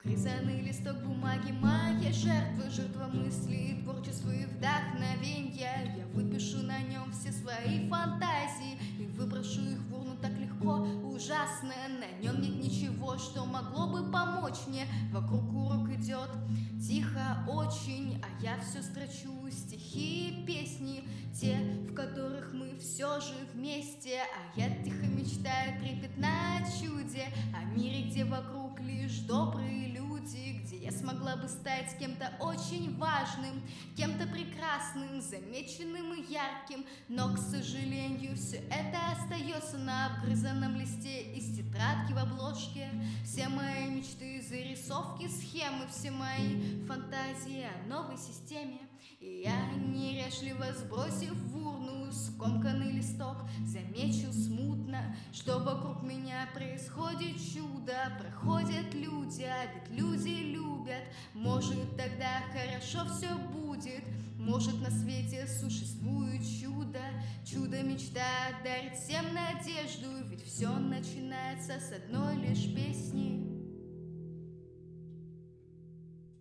Грязный листок бумаги, моя жертва, жертва мыслей, творчества и вдохновенья. Я выпишу на нем все свои фантазии и выброшу их в урну так легко, ужасно. На нем нет ничего, что могло бы помочь мне. Вокруг урок идет тихо очень, а я все строчу стихи и песни, те, в которых мы все же вместе. А я тихо мечтаю, трепетно о чуде, о мире, где вокруг лишь добрые люди, где я смогла бы стать кем-то очень важным, кем-то прекрасным, замеченным и ярким. Но, к сожалению, все это остается на обгрызанном листе из тетрадки в обложке. Все мои мечты, зарисовки, схемы, все мои фантазии о новой системе. И я, неряшливо сбросив в урну скомканный листок, замечу смутно, что вокруг меня происходит чудо. Проходят люди, а ведь люди любят. Может, тогда хорошо все будет. Может, на свете существует чудо. Чудо-мечта дарит всем надежду, ведь все начинается с одной лишь песни.